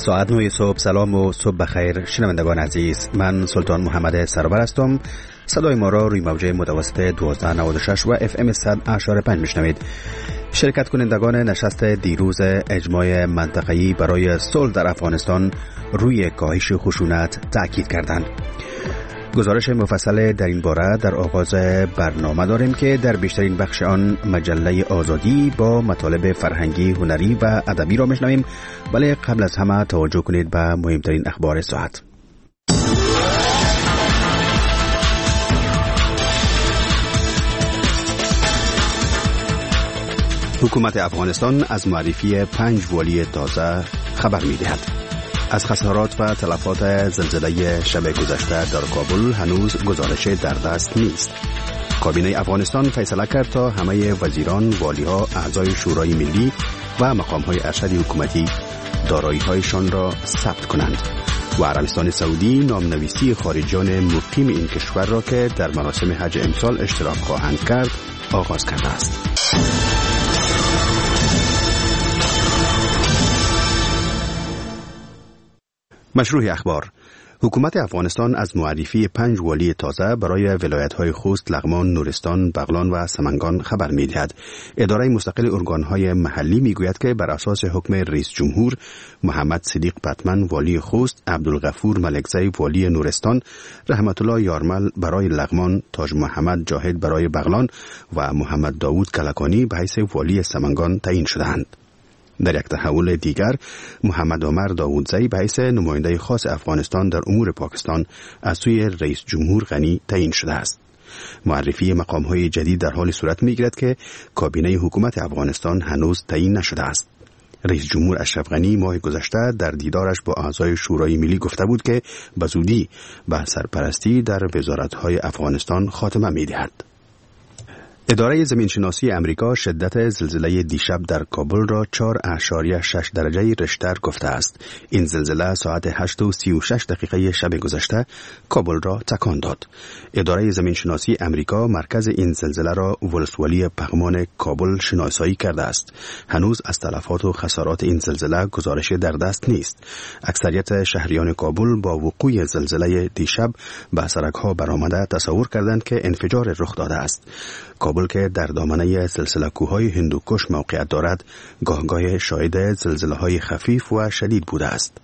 ساعت 9 صبح. سلام و صبح بخیر شنوندگان عزیز، من سلطان محمد سرور هستم. صدای ما را روی موجه متوسط 1296 و FM 100.5 میشنوید. شرکت کنندگان نشست دیروز اجماع منطقه‌ای برای صلح در افغانستان روی کاهش خشونت تاکید کردند. گزارش مفصل در این باره در آغاز برنامه داریم که در بیشترین بخش آن مجله آزادی با مطالب فرهنگی، هنری و ادبی را میشنویم، ولی قبل از همه توجه کنید به مهمترین اخبار ساعت. حکومت افغانستان از معرفی 5 والی تازه خبر می‌دهد. از خسارات و تلفات زلزله شب گذشته در کابل هنوز گزارش در دست نیست. کابینه افغانستان فیصله کرد تا همه وزیران، والی‌ها، اعضای شورای ملی و مقام‌های ارشد حکومتی دارایی‌هایشان را ثبت کنند. و عربستان سعودی نامنویسی خارجیان مقیم این کشور را که در مراسم حج امسال اشتراک خواهند کرد آغاز کرده است. مشروع اخبار: حکومت افغانستان از معرفی 5 والی تازه برای ولایت‌های خوست، لغمان، نورستان، بغلان و سمنگان خبر می‌دهد. اداره مستقل ارگان‌های محلی می‌گوید که بر اساس حکم رئیس جمهور، محمد صدیق پتمن والی خوست، عبدالغفور ملکزی والی نورستان، رحمت الله یارمل برای لغمان، تاج محمد جاهد برای بغلان و محمد داوود کلکانی به حیث والی سمنگان تعیین شدند. در یک تحول دیگر، محمد عمر داوودزی به حیث نماینده خاص افغانستان در امور پاکستان از سوی رئیس جمهور غنی تعیین شده است. معرفی مقام‌های جدید در حال صورت می‌گیرد که کابینه حکومت افغانستان هنوز تعیین نشده است. رئیس جمهور اشرف غنی ماه گذشته در دیدارش با اعضای شورای ملی گفته بود که به زودی به سرپرستی در وزارت‌های افغانستان خاتمه می‌دهد. اداره زمینشناسی امریکا شدت زلزله دیشب در کابل را 4.6 درجه ریشتر گفته است. این زلزله ساعت 8:36 شب گذشته کابل را تکان داد. اداره زمینشناسی امریکا مرکز این زلزله را ولسوالی پغمان کابل شناسایی کرده است. هنوز از تلفات و خسارات این زلزله گزارش در دست نیست. اکثریت شهریان کابل با وقوع زلزله دیشب به سرک‌ها برآمده تصور کردند که انفجار رخ داده است. کابل که در دامنه سلسله کوههای هندوکش موقعیت دارد، گاه شاهد زلزله‌های خفیف و شدید بوده است.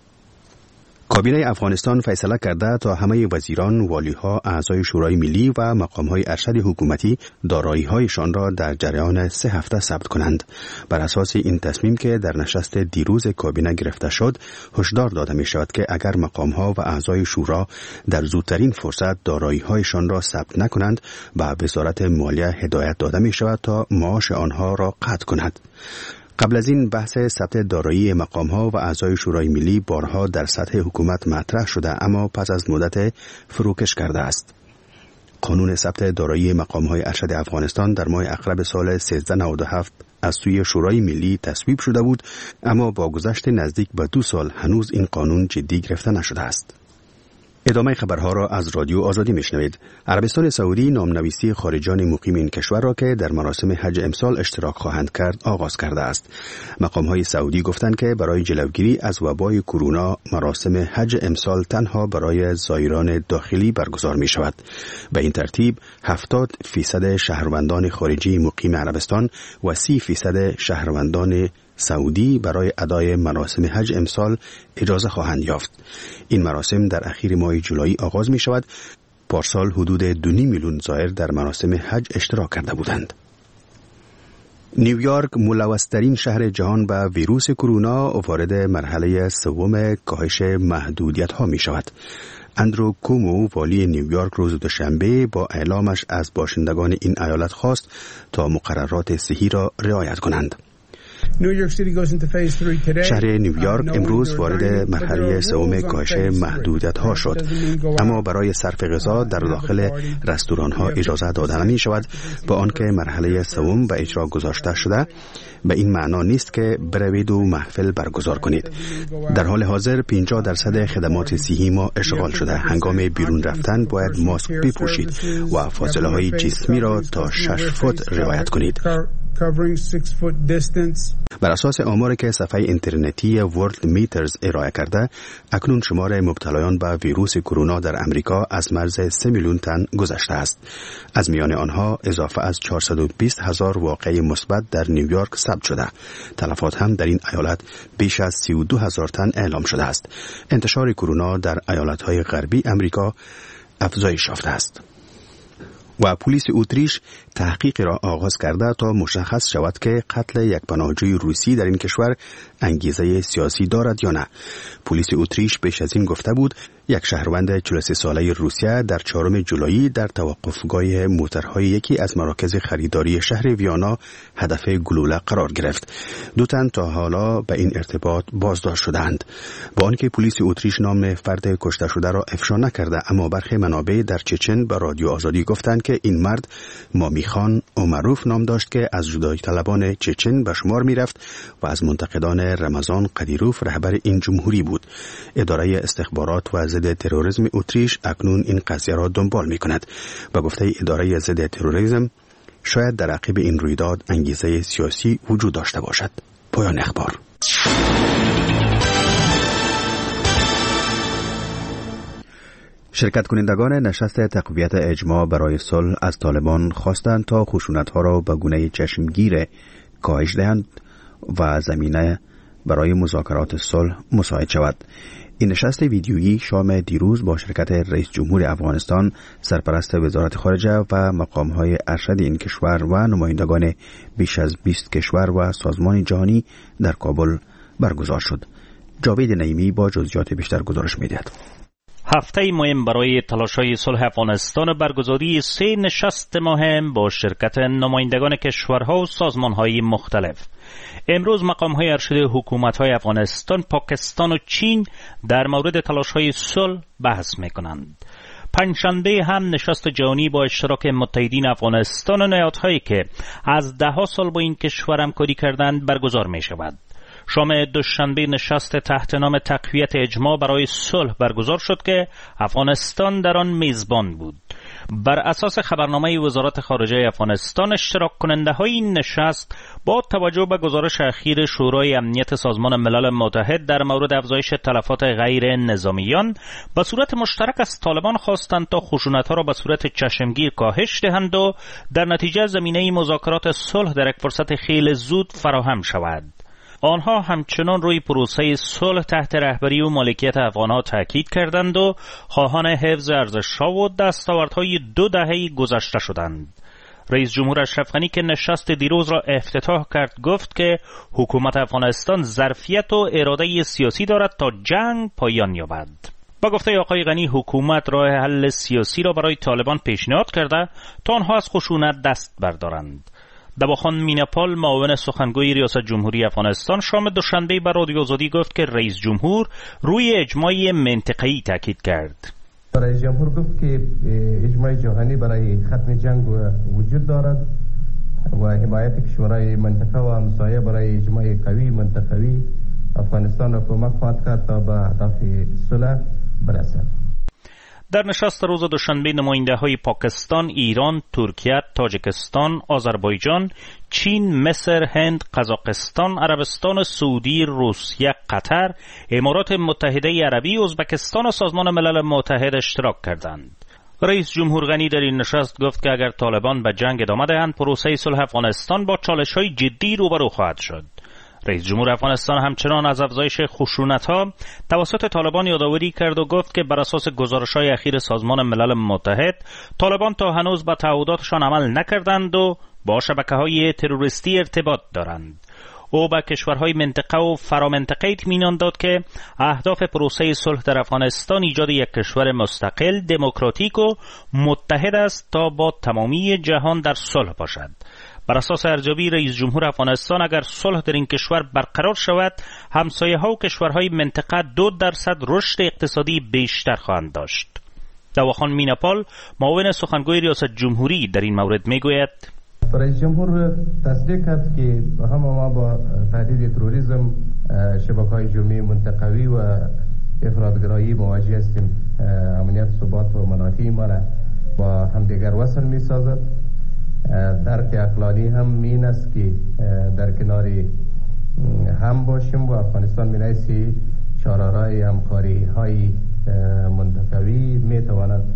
کابینه افغانستان فیصله کرده تا همه وزیران، والی‌ها، اعضای شورای ملی و مقام‌های ارشد حکومتی دارایی‌هایشان را در جریان 3 هفته ثبت کنند. بر اساس این تصمیم که در نشست دیروز کابینه گرفته شد، هشدار داده می‌شود که اگر مقام‌ها و اعضای شورا در زودترین فرصت دارایی‌هایشان را ثبت نکنند، به وزارت مالیه هدایت داده می‌شود تا معاش آنها را قطع کند. قبل از این بحث ثبت دارایی مقام‌ها و اعضای شورای ملی بارها در سطح حکومت مطرح شده، اما پس از مدت فروکش کرده است. قانون ثبت دارایی مقام‌های ارشد افغانستان در ماه اغرب سال 1397 از سوی شورای ملی تصویب شده بود، اما با گذشت نزدیک به 2 سال هنوز این قانون جدی گرفته نشده است. ادامه خبرها را از رادیو آزادی میشنوید. عربستان سعودی نامنویسی خارجیان مقیم این کشور را که در مراسم حج امسال اشتراک خواهند کرد آغاز کرده است. مقام‌های سعودی گفتند که برای جلوگیری از وبای کرونا مراسم حج امسال تنها برای زائران داخلی برگزار می شود. به این ترتیب 70% شهروندان خارجی مقیم عربستان و 30% شهروندان سعودی برای ادای مراسم حج امسال اجازه خواهند یافت. این مراسم در اخیر ماه جولای آغاز می شود. پارسال حدود 2.5 میلیون زائر در مراسم حج اشتراک کرده بودند. نیویورک ملوث‌ترین شهر جهان به ویروس کرونا وارد مرحله 3 کاهش محدودیت‌ها می شود. اندرو کومو والی نیویورک روز دوشنبه با اعلامش از باشندگان این ایالت خواست تا مقررات صحی را رعایت کنند. شهر نیویورک امروز وارد مرحله 3 کاهش محدودیت‌ها شد، اما برای صرف غذا در داخل رستوران‌ها اجازه داده نمی‌شود، با آنکه مرحله 3 به اجرا گذاشته شده. به این معنا نیست که بروید و محفل برگزار کنید. در حال حاضر 50% خدمات صحی ما اشغال شده. هنگام بیرون رفتن باید ماسک بپوشید و فاصله های جسمی را تا 6 فوت رعایت کنید. covering 6 foot distance. بر اساس آماری که صفحه اینترنتی ورلد میترز ارائه کرده، اکنون شمار مبتلایان به ویروس کرونا در امریکا از مرز 3 میلیون تن گذشته است. از میان آنها اضافه از 420,000 واقعه مثبت در نیویورک ثبت شده. تلفات هم در این ایالت بیش از 32,000 تن اعلام شده است. انتشار کرونا در ایالت‌های غربی امریکا افزایش یافته است. و پلیس اتریش تحقیق را آغاز کرده تا مشخص شود که قتل یک پناهجوی روسی در این کشور انگیزه سیاسی دارد یا نه. پلیس اتریش پیش از این گفته بود یک شهروند 43 ساله روسیه در 4 جولای در توقفگاه موترهای یکی از مراکز خریداری شهر ویانا هدف گلوله قرار گرفت. 2 تن تا حالا به این ارتباط بازداشت شدند. با آنکه پلیس اتریش نام فرد کشته شده را افشا نکرده، اما برخی منابع در چچن به رادیو آزادی گفتند که این مرد مامیخان اومروف نام داشت که از جدایی طلبان چچن به شمار می رفت و از منتقدان رمضان قدیروف رهبر این جمهوری بود. اداره استخبارات و ضد تروریسم اتریش اکنون این قضیه را دنبال می کند. به گفته اداره ضد تروریسم شاید در عقب این رویداد انگیزه سیاسی وجود داشته باشد. پایان اخبار. شرکت کنندگان نشست تقویت اجماع برای صلح از طالبان خواستند تا خشونت‌ها را به گونه چشمگیر کاهش دهند و زمینه برای مذاکرات صلح مساعد شود. این نشست ویدیویی شام دیروز با شرکت رئیس جمهور افغانستان، سرپرست وزارت خارجه و مقام‌های ارشد این کشور و نمایندگان بیش از 20 کشور و سازمان جهانی در کابل برگزار شد. جاوید نعیمی با جزئیات بیشتر گزارش می‌دهد. هفته مهم برای تلاش‌های صلح افغانستان برگزاری 3 نشست مهم با شرکت نمایندگان کشورها و سازمان‌های مختلف. امروز مقام‌های ارشد حکومت‌های افغانستان، پاکستان و چین در مورد تلاش‌های صلح بحث می‌کنند. پنجشنبه هم نشست جهانی با اشتراک متحدین افغانستان و نهادهایی که از 10 سال با این کشور همکاری کردند برگزار می‌شود. شام دوشنبه نشست تحت نام تقویت اجماع برای صلح برگزار شد که افغانستان در آن میزبان بود. بر اساس خبرنامه وزارت خارجه افغانستان، اشتراک کننده های این نشست با توجه به گزارش اخیر شورای امنیت سازمان ملل متحد در مورد افزایش تلفات غیر نظامیان به صورت مشترک از طالبان خواستند تا خشونت‌ها را به صورت چشمگیر کاهش دهند و در نتیجه زمینه مذاکرات صلح در یک فرصت خیلی زود فراهم شود. آنها همچنان روی پروسه صلح تحت رهبری و مالکیت افغانها تاکید کردند و خواهان حفظ ارزش‌ها و دستاوردهای 2 دهه گذشته شدند. رئیس جمهور اشرف غنی که نشست دیروز را افتتاح کرد گفت که حکومت افغانستان ظرفیت و اراده سیاسی دارد تا جنگ پایان یابد. با گفته آقای غنی، حکومت راه حل سیاسی را برای طالبان پیشنهاد کرده تا آنها از خشونت دست بردارند. دواخان میناپال، معاون سخنگوی ریاست جمهوری افغانستان، شام دوشنبه بر رادیو آزادی گفت که رئیس جمهور روی اجماع منطقه‌ای تاکید کرد. رئیس جمهور گفت که اجماع جهانی برای ختم جنگ وجود دارد و حمایت کشورهای منطقه و همسایه برای اجماع قوی منطقوی افغانستان را کمک خواهد کرد تا به هدف صلح برسد. در نشست روز دوشنبه نماینده‌های پاکستان، ایران، ترکیه، تاجیکستان، آذربایجان، چین، مصر، هند، قزاقستان، عربستان سعودی، روسیه، قطر، امارات متحده عربی، ازبکستان و سازمان ملل متحد اشتراک کردند. رئیس جمهور غنی در این نشست گفت که اگر طالبان به جنگ ادامه دهند، پروسه صلح افغانستان با چالش‌های جدی روبرو خواهد شد. رئیس جمهور افغانستان همچنان از افزایش خشونت‌ها توسط طالبان یادآوری کرد و گفت که بر اساس گزارش‌های اخیر سازمان ملل متحد، طالبان تا هنوز به تعهداتشان عمل نکردند و با شبکه‌های تروریستی ارتباط دارند. او به کشورهای منطقه و فرامنطقه اطمینان داد که اهداف پروسه صلح در افغانستان ایجاد یک کشور مستقل، دموکراتیک و متحد است تا با تمامی جهان در صلح باشد. بر اساس ارزیابی رئیس جمهور افغانستان، اگر صلح در این کشور برقرار شود، همسایه‌ها و کشورهای منطقه 2% رشد اقتصادی بیشتر خواهند داشت. دواخان میناپال، معاون سخنگوی ریاست جمهوری در این مورد میگوید: رئیس جمهور تصدیق کرد که ما با تهدید تروریسم، شبکه‌های جمعی منطقوی و افراطگرایی مواجه هستیم. امنیت، ثبات و منافع ما را با همدیگر وصل می‌سازد. درک عقلانی هم این است که در کنار هم باشیم و افغانستان به حیث چهارراه همکاری های منطقوی می تواند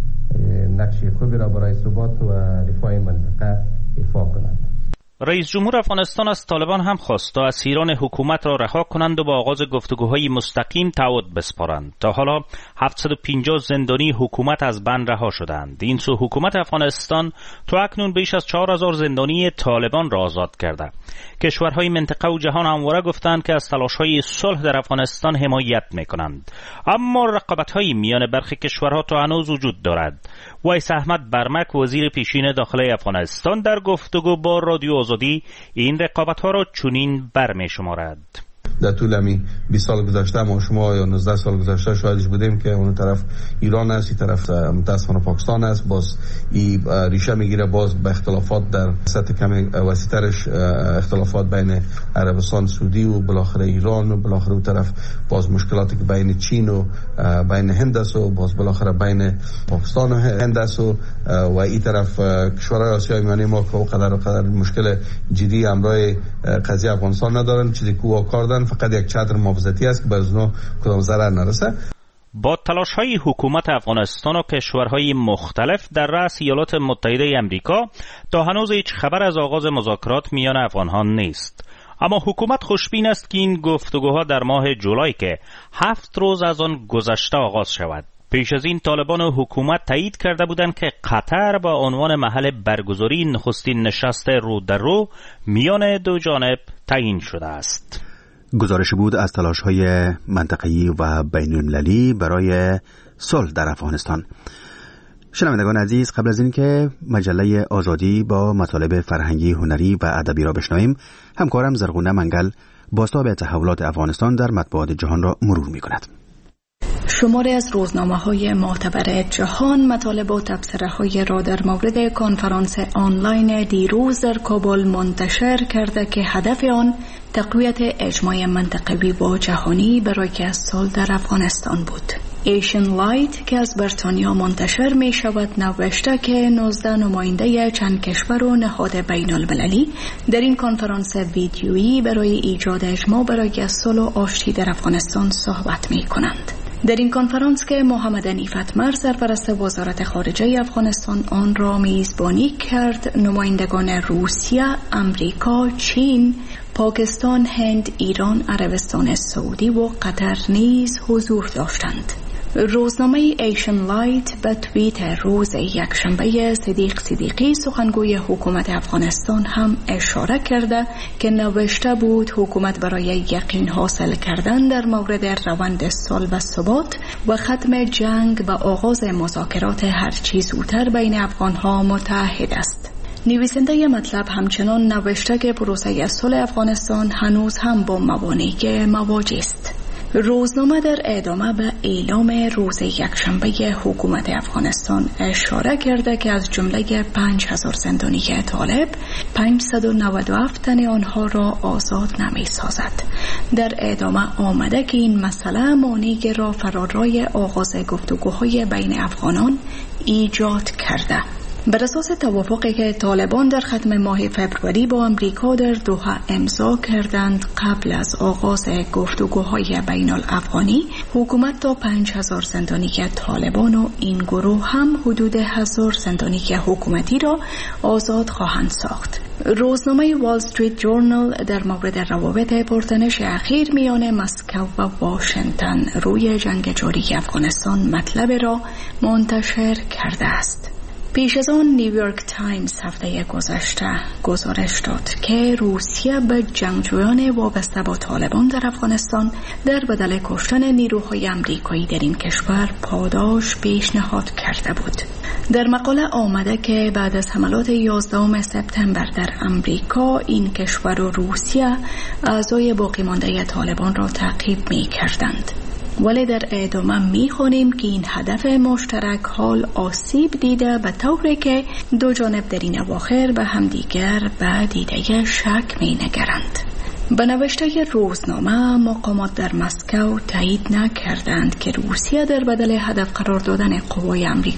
نقش خوبی را برای ثبات و رفاه منطقه ایفا کند. رئیس جمهور افغانستان از طالبان هم خواست تا اسیران حکومت را رها کنند و با آغاز گفتگوهای مستقیم تعهد بسپارند. تا حالا 750 زندانی حکومت از بند رها شدند. این سو حکومت افغانستان تا اکنون بیش از 4000 زندانی طالبان را آزاد کرده. کشورهای منطقه و جهان همواره گفتند که از تلاش‌های صلح در افغانستان حمایت می‌کنند، اما رقابت‌های میان برخی کشورها تا هنوز وجود دارد. ویس احمد برمک وزیر پیشین داخلی افغانستان در گفتگو با رادیو آزادی این رقابت‌ها را چنین برمی‌شمارد: در طول همین 20 سال گذشته ما شما یا 19 سال گذشته شاهدش بودیم که اون طرف ایران است، این طرف متاسفانه پاکستان است. باز این ریشه میگیره باز به اختلافات در سطح کم وسیع‌ترش، اختلافات بین عربستان سعودی و بالاخره ایران و بالاخره اون طرف باز مشکلاتی که بین چین و بین هند است و باز بالاخره بین پاکستان و هند است و این طرف کشورهای آسیای میانه ما که قدر مشکل جدی همراه قضیه افغانستان ندارن. چیزی که واکار دارن فقط یک چادر محافظتی است که به اونها کدام ضرر نرسه. با تلاش‌های حکومت افغانستان و کشورهای مختلف در رأس ایالات متحده آمریکا تا هنوز هیچ خبر از آغاز مذاکرات میان افغان‌ها نیست. اما حکومت خوشبین است که این گفتگوها در ماه جولای که 7 روز از آن گذشته آغاز شود. پیش از این طالبان و حکومت تایید کرده بودند که قطر با عنوان محل برگزاری نخستین نشست رو در رو میان دو جانب تعیین شده است. گزارش بود از تلاش‌های منطقه‌ای و بین‌المللی برای صلح در افغانستان. شنوندگان عزیز، قبل از اینکه مجله آزادی با مطالب فرهنگی، هنری و ادبی را بشنویم، همکارم زرغونه منگل بازتاب تحولات افغانستان در مطبوعات جهان را مرور می‌کند. شماری از روزنامه‌های معتبر جهان مطالب و تبصره‌های را در مورد کنفرانس آنلاین دیروز در کابل منتشر کرده که هدف آن تقویت اجماع منطقوی و جهانی برای صلح در افغانستان بود. ایشن لایت که از بریتانیا منتشر می شود نوشته که 19 نماینده چند کشور و نهاد بین المللی در این کنفرانس ویدیویی برای ایجاد اجماع برای صلح و آشتی در افغانستان صحبت می کنند. در این کنفرانس که محمد حنیفت مر سرپرست وزارت خارجه افغانستان آن را میزبانی کرد، نمایندگان روسیه، امریکا، چین، پاکستان، هند، ایران، عربستان سعودی و قطر نیز حضور داشتند. روزنامه ایشن لایت به توییت روز یکشنبه صدیقی سخنگوی حکومت افغانستان هم اشاره کرده که نوشته بود حکومت برای یقین حاصل کردن در مورد روند صلح و ثبات و ختم جنگ و آغاز مذاکرات هرچی زودتر بین افغانها متحد است. نویسنده مطلب همچنان نوشته که پروسه صلح افغانستان هنوز هم با موانع مواجه است. روزنامه در ادامه به اعلام روز یکشنبه حکومت افغانستان اشاره کرده که از جمله 5000 زندانی طالب 597 تن آنها را آزاد نمی سازد. در ادامه آمده که این مسئله مانعی را فرارای آغاز گفتگوهای بین افغانان ایجاد کرده. بر اساس توافقی که طالبان در ختم ماه فبروری با امریکا در دوحه امضا کردند، قبل از آغاز گفتگوهای بین الافغانی حکومت تا 5000 زندانی طالبان و این گروه هم حدود 1000 زندانی حکومتی را آزاد خواهند ساخت. روزنامه وال استریت جورنال در مورد روابط پرتنش اخیر میان مسکو و واشنگتن روی جنگ جاری افغانستان مطلب را منتشر کرده است. پیش از آن نیویورک تایمز هفته گذشته گزارش داد که روسیه به جنگجویان وابسته با طالبان در افغانستان در بدل کشتن نیروهای آمریکایی در این کشور پاداش پیشنهاد کرده بود. در مقاله آمده که بعد از حملات 11 سپتامبر در امریکا این کشور و روسیه اعضای باقی مانده طالبان را تعقیب می کردند. ولی در ادامه می‌خوانیم که این هدف مشترک حال آسیب دیده به طوری که دو جانب در این اواخر به همدیگر به دیده شک می‌نگرند. به نوشته روزنامه مقامات در مسکو تایید نکردند که روسیه در بدل هدف قرار دادن قوای آمریکایی